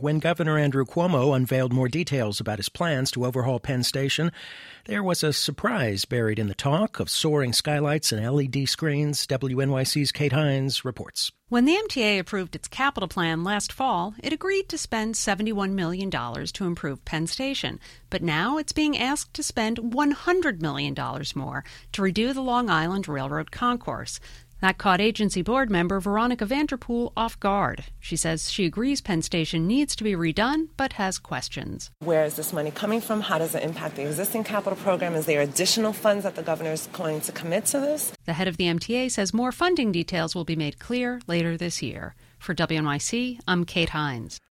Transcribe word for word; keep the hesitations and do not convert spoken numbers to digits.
When Governor Andrew Cuomo unveiled more details about his plans to overhaul Penn Station, there was a surprise buried in the talk of soaring skylights and L E D screens. W N Y C's Kate Hines reports. When the M T A approved its capital plan last fall, it agreed to spend seventy-one million dollars to improve Penn Station. But now it's being asked to spend one hundred million dollars more to redo the Long Island Railroad concourse. That caught agency board member Veronica Vanderpool off guard. She says she agrees Penn Station needs to be redone, but has questions. Where is this money coming from? How does it impact the existing capital program? Is there additional funds that the governor is going to commit to this? The head of the M T A says more funding details will be made clear later this year. For W N Y C, I'm Kate Hines.